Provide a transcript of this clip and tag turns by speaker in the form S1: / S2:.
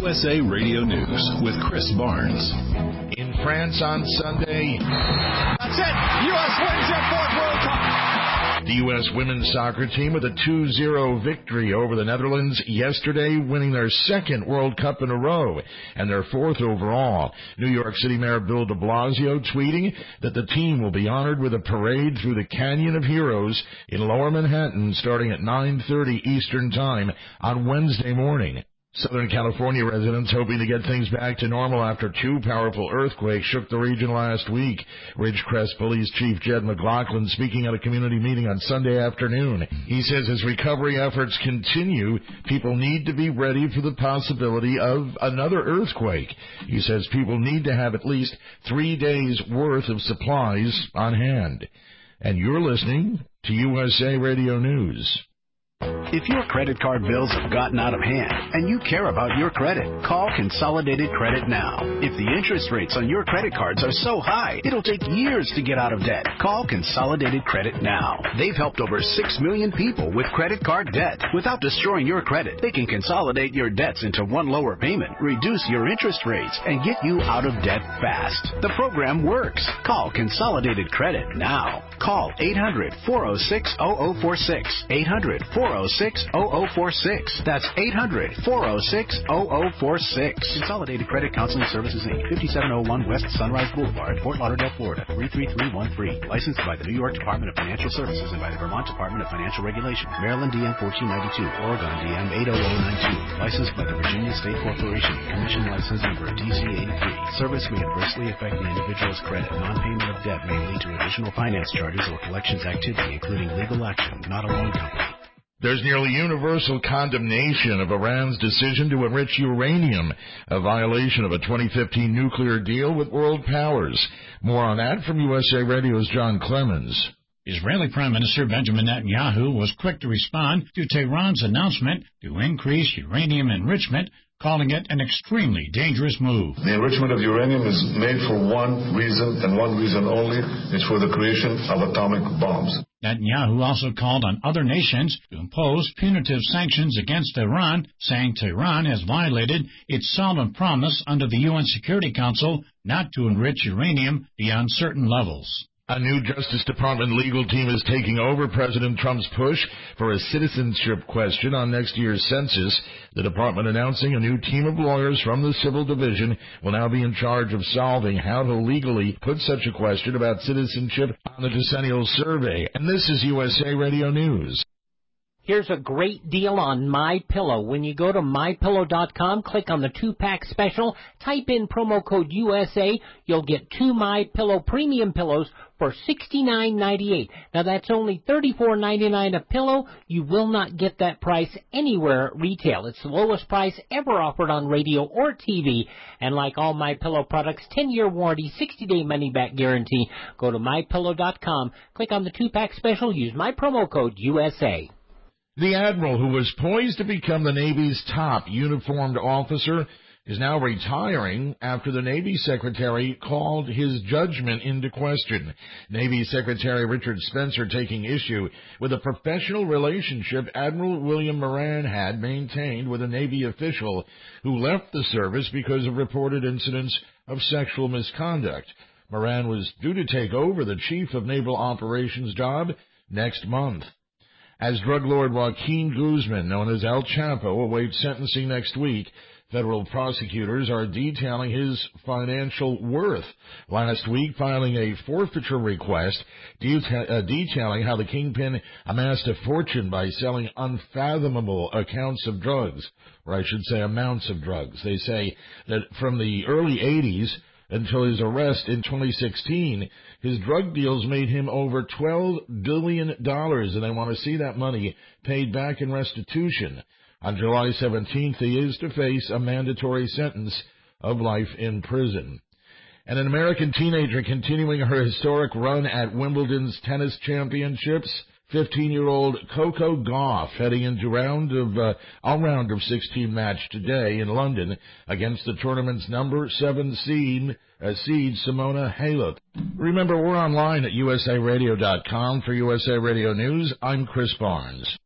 S1: USA Radio News with Chris Barnes.
S2: In France on Sunday.
S3: That's it. U.S. wins their fourth World Cup.
S2: The U.S. women's soccer team with a 2-0 victory over the Netherlands yesterday, winning their second World Cup in a row and their fourth overall. New York City Mayor Bill de Blasio tweeting that the team will be honored with a parade through the Canyon of Heroes in Lower Manhattan starting at 9:30 Eastern Time on Wednesday morning. Southern California residents hoping to get things back to normal after two powerful earthquakes shook the region last week. Ridgecrest Police Chief Jed McLaughlin speaking at a community meeting on Sunday afternoon. He says as recovery efforts continue, people need to be ready for the possibility of another earthquake. He says people need to have at least 3 days' worth of supplies on hand. And you're listening to USA Radio News.
S4: If your credit card bills have gotten out of hand and you care about your credit, call Consolidated Credit now. If the interest rates on your credit cards are so high, it'll take years to get out of debt. Call Consolidated Credit now. They've helped over 6 million people with credit card debt. Without destroying your credit, they can consolidate your debts into one lower payment, reduce your interest rates, and get you out of debt fast. The program works. Call Consolidated Credit now. Call 800-406-0046. 800-406-0046. That's 800-406-0046. Consolidated Credit Counseling Services, Inc., 5701 West Sunrise Boulevard, Fort Lauderdale, Florida, 33313. Licensed by the New York Department of Financial Services and by the Vermont Department of Financial Regulation. Maryland DM 1492, Oregon DM 80092. Licensed by the Virginia State Corporation. Commission license number DC83. Service may adversely affect the individual's credit. Non-payment of debt may lead to additional finance charges or collections activity, including legal action, not a loan company.
S2: There's nearly universal condemnation of Iran's decision to enrich uranium, a violation of a 2015 nuclear deal with world powers. More on that from USA Radio's John Clemens.
S5: Israeli Prime Minister Benjamin Netanyahu was quick to respond to Tehran's announcement to increase uranium enrichment, calling it an extremely dangerous move.
S6: The enrichment of uranium is made for one reason and one reason only. It's for the creation of atomic bombs.
S5: Netanyahu also called on other nations to impose punitive sanctions against Iran, saying Tehran has violated its solemn promise under the UN Security Council not to enrich uranium beyond certain levels.
S2: A new Justice Department legal team is taking over President Trump's push for a citizenship question on next year's census. The department announcing a new team of lawyers from the Civil Division will now be in charge of solving how to legally put such a question about citizenship on the decennial survey. And this is USA Radio News.
S7: Here's a great deal on MyPillow. When you go to MyPillow.com, click on the 2-pack special, type in promo code USA, you'll get 2 MyPillow premium pillows for $69.98. Now that's only $34.99 a pillow. You will not get that price anywhere at retail. It's the lowest price ever offered on radio or TV. And like all MyPillow products, 10-year warranty, 60-day money-back guarantee. Go to MyPillow.com, click on the 2-pack special, use my promo code USA.
S2: The Admiral, who was poised to become the Navy's top uniformed officer, is now retiring after the Navy Secretary called his judgment into question. Navy Secretary Richard Spencer taking issue with a professional relationship Admiral William Moran had maintained with a Navy official who left the service because of reported incidents of sexual misconduct. Moran was due to take over the Chief of Naval Operations job next month. As drug lord Joaquin Guzman, known as El Chapo, awaits sentencing next week, federal prosecutors are detailing his financial worth. Last week, filing a forfeiture request detailing how the kingpin amassed a fortune by selling unfathomable accounts of drugs, or I should say amounts of drugs. They say that from the early 80s until his arrest in 2016, his drug deals made him over $12 billion, and they want to see that money paid back in restitution. On July 17th, he is to face a mandatory sentence of life in prison. And an American teenager continuing her historic run at Wimbledon's tennis championships, 15-year-old Coco Gauff heading into a round of 16 match today in London against the tournament's number 7 seed Simona Halep. Remember, we're online at usaradio.com. For USA Radio News, I'm Chris Barnes.